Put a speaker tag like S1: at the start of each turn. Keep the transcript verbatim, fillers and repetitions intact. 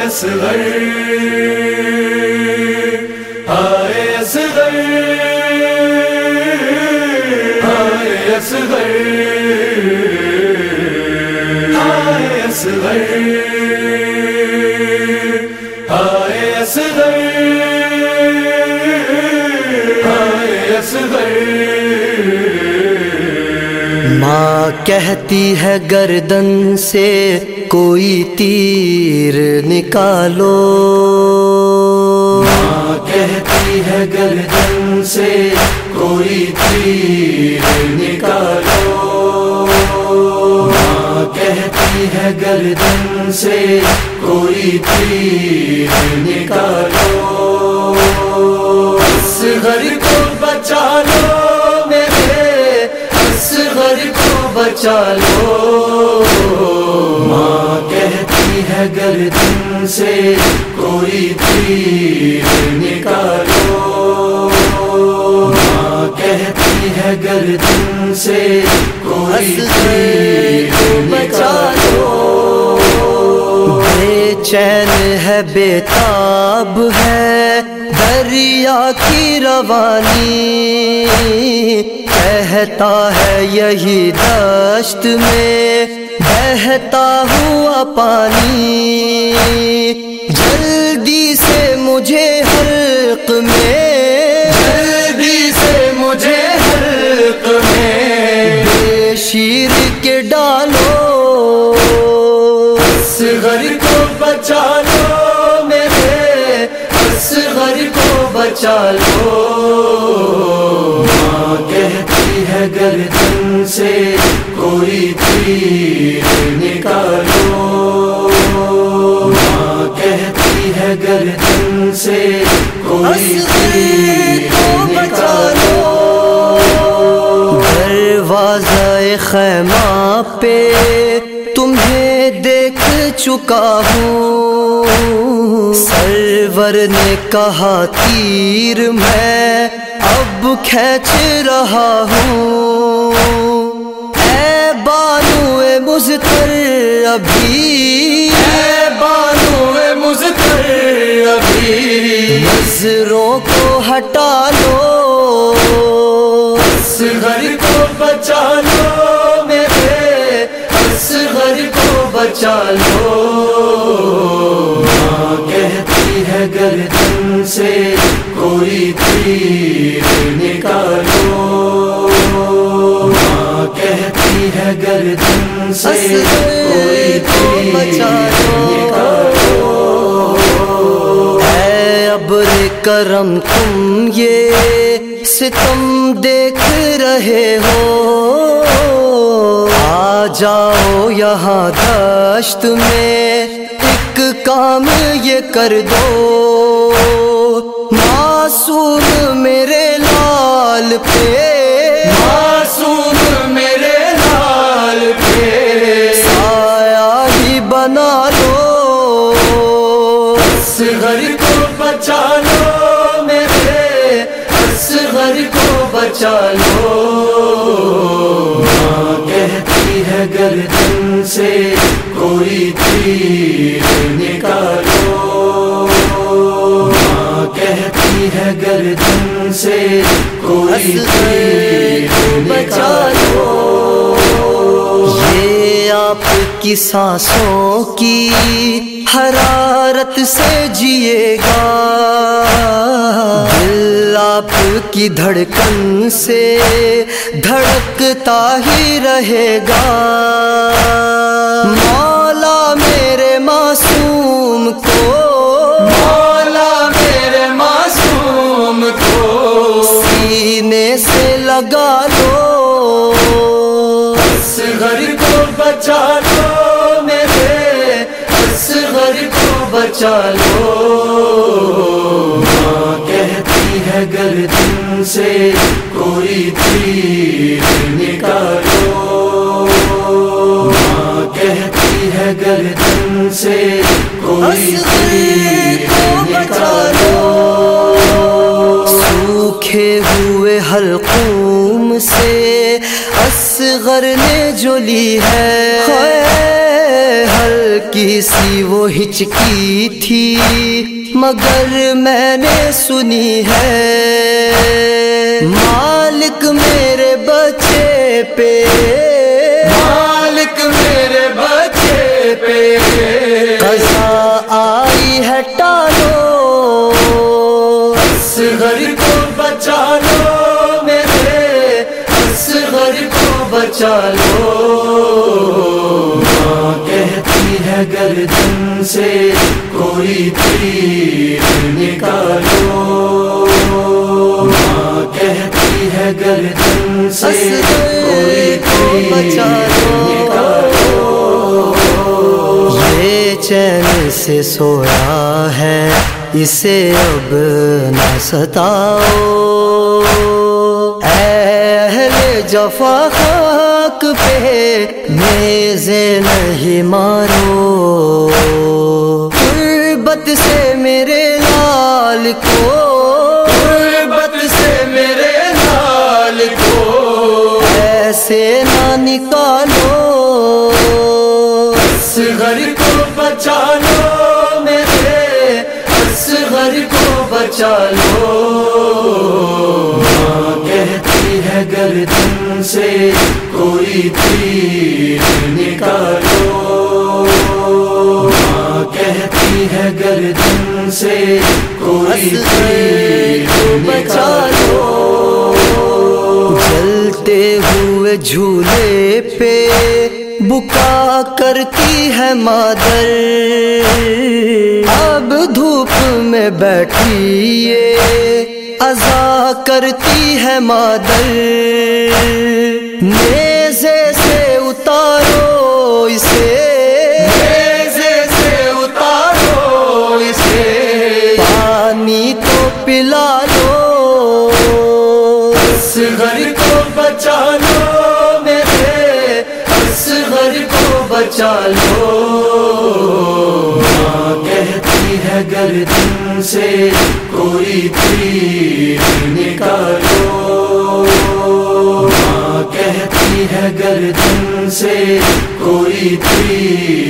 S1: اصغر آئے اصغر آئے اصغر آئے اصغر آئے اصغر آئے اصغر
S2: ماں کہتی ہے گردن سے کوئی تیر نکالو،
S1: ماں کہتی ہے گردن سے کوئی تیر نکالو، ماں کہتی ہے گردن سے کوئی تیر نکالو، اصغر کو بچا لو میرے اصغر کو بچا لو، ماں کہتی ہے گردن سے کوئی تیر نکالو، ماں کہتی ہے گردن سے کوئی تیر نکالو،
S2: بے چین ہے بےتاب ہے دریا کی روانی، کہتا ہے یہی دشت میں بہتا ہوا پانی، جلدی سے مجھے حلق میں
S1: جلدی سے مجھے حلق میں
S2: بے شیر کے ڈالو،
S1: اصغر کو بچا لو میرے اصغر کو بچا لو، ماں کہتی ہے گردن سے کوئی تیر نکالو، ماں کہتی ہے گردن سے کوئی تیر نکالو،
S2: دروازہ خیمہ پہ تمہیں دیکھ چکا ہوں، سرور نے کہا تیر میں اب کھینچ رہا ہوں، اے بانو مضطر ابھی
S1: اے بانو مضطر ابھی
S2: نظروں کو ہٹا لو،
S1: اصغر کو بچا لو میرے اصغر کو بچا لو، ماں کہتی ہے گردن سے کوئی تیر نکالو، ماں کہتی ہے گردن سے کوئی تیر نکالو،
S2: اے ابر کرم تم یہ ستم دیکھ رہے ہو، آ جاؤ یہاں دشت میں ایک کام یہ کر دو، معصوم میرے لال پہ
S1: معصوم میرے لال پہ
S2: سایہ ہی بنا لو،
S1: اصغر کو بچا لو میرے اصغر کو بچا لو، ماں کہتی ہے گردن سے کوئی تیر نکالو، ماں کہتی ہے گردن سے کوئی تیر نکالو،
S2: یہ آپ کی سانسوں کی حرارت سے جیے گا، دل آپ کی دھڑکن سے دھڑکتا ہی رہے گا، مولا میرے معصوم کو
S1: مولا میرے معصوم کو
S2: سینے سے لگا لو،
S1: اصغر کو بچا لو میرے اصغر کو بچا لو، ماں کہتی ہے گردن سے کوئی تیر نکالو، ماں کہتی ہے گردن سے کوئی تیر نکالو،
S2: سوکھے ہوئے حلقوم سے اصغر نے جو لی ہے، ہلکی ہلکی سی وہ ہچکی تھی مگر میں نے سنی ہے، مالک میرے بچے پہ،
S1: مالک میرے بچے پہ
S2: قضا آئی ہے ٹالو،
S1: اصغر کو بچا لو، میرے اصغر کو بچا لو، ماں کہتی ہے گردن سے کوئی تیر نکالو، ماں کہتی ہے گردن سے کوئی تیر نکالو،
S2: یہ چین سے سویا ہے اسے اب نہ ستاؤ، اے اہل جفا خاک پہ نیزے نہیں مارو، غربت سے میرے لال کو،
S1: غربت سے میرے لال کو
S2: ایسے نہ نکالو،
S1: اصغر کو بچا لو، میرے اصغر کو بچا لو، ماں کہتی ہے گردن سے کوئی تیر نکالو، ماں کہتی ہے گردن سے کوئی تیر نکالو،
S2: جلتے ہوئے جھولے پہ بکا کرتی ہے مادر، اب دھوپ میں بیٹھی یہ عزا کرتی ہے مادر، نیزے سے اتارو اسے،
S1: نیزے سے اتارو اسے،
S2: پانی تو پلا لو،
S1: اصغر کو بچا لو، میرے اصغر کو بچا لو، ماں کہتی ہے گردن سے کوئی تیر نکالو، ماں کہتی ہے گردن سے کوئی تیر